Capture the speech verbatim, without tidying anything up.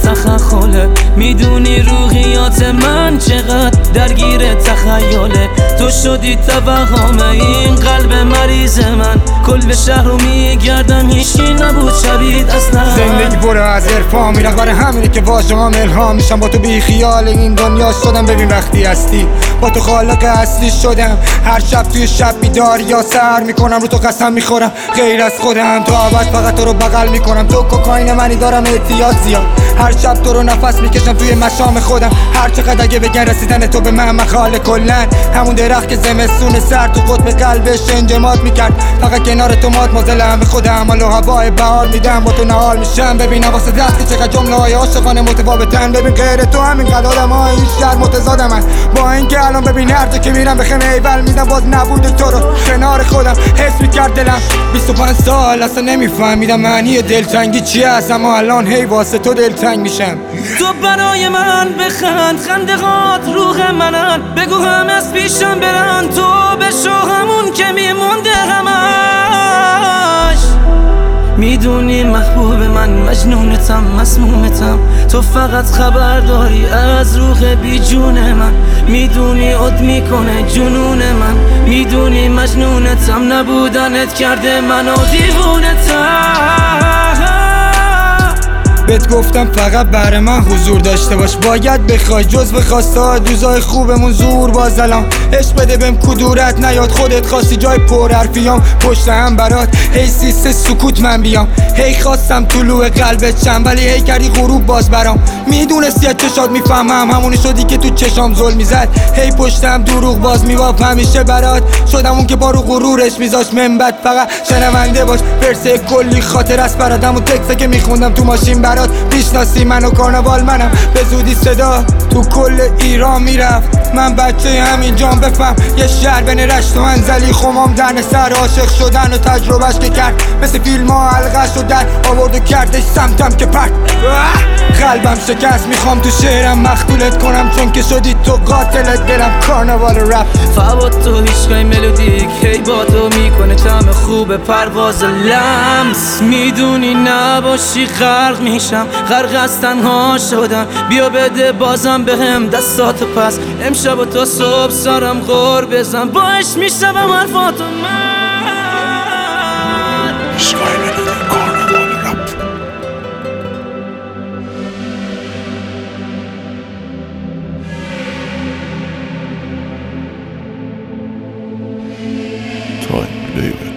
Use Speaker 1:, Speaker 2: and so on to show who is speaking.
Speaker 1: تخخله. میدونی روحیات من چقدر درگیر تخیله. تو شدی توهمه این قلب مریض من. کل شهر رو میگردم هیچی نبود شبید اصلا.
Speaker 2: زندگی برو از عرفان میرق برای همینه که واژه هم الهام میشم. با تو بی خیال این دنیا شدم. ببین وقتی هستی با تو خالق اصلی شدم. هر شب توی شب بیدار یا سر میکنم رو تو قسم میخورم غیر از خودم. تو عوض فقط تو رو بغل میکنم. تو کوکائین منی دارم احتیاط زیاد. هر شب تو رو نفس میکشم توی مشام خودم. هر چقدر اگه بگن رسیدن تو به من مخاله. کلن همون درخت که زمستون سر تو قطب قلبش انجماد میکرد. فقط کنار تو ماد مازلم به خودم. حال و هوای بهار میدم با تو نهال میشم. ببینم واسه دست که چقدر جمله های عاشقانه متفاوتن. ببین غیر تو همینقدر آدم های این شهر متضادم. با اینکه الان ببین هر جا که میرم به خیمه ایول میدم باز نبود تو رو کنار خودم حس میکرد دلم. بیست و پنج سال اصلا نمیفهمیدم معنی دلتنگی چیه است، اما الان هی واسه تو دلتنگ میشم.
Speaker 1: تو برای من بخند خندقات روح منن. بگو هم از پیشم برن تو بشو همون که میمونده همش. میدونی محبوب من مجنونتم مسمومتم. تو فقط خبر داری از روح بی جون من. میدونی عد میکنه جنون من. میدونی مجنونتم نبودنت کرده منو دیوونتم.
Speaker 2: بهت گفتم فقط برای من حضور داشته باش. باید بخوای جز به خواسته های دوزای خوبمون زور بازلام. عشق بده بهم کدورت نیاد. خودت خواستی جای پر حرفیام پشت هم برات. هی سیسه سکوت من بیام. هی خواستم طلوع قلبت چم ولی هی کردی غروب باز برام. میدونستی از چشات میفهمم همونی شدی که تو چشام ظلم میزد. هی پشتم دروغ باز میباف همیشه برات. شدم اون که بارو غرورش میذاش منبت. فقط شنونده باش ورسه کلی خاطر است برادم. و تکسه که میخوندم تو ماشین برات. میشناسی منو کارناوال منم به زودی صدا تو کل ایران میرفت. من بچه همین جام بفهم یه شهر بین رشت و انزلی. خمام درن سر عاشق شدن و تجربهش که کرد. مثل فیلم ها حلقه شد در آورد و کردش سمتم که پرد. قلبم شکست میخوام تو شعرم مختولت کنم. چون که شدی تو قاتلت دلم کارناوال رپ.
Speaker 1: فوات تو هیچگاه ملودیک هی با تو میکنه طعم خوب پرواز لمس. میدونی نباشی غرق میشم. غرق از تنها شدم. بیا بده بازم بهم دستاتو پس. امشب و تا صبح سرم غور بزن. باش میشم حرفاتو من.
Speaker 3: عشقای ملودی کارناوال رپ. Time, baby.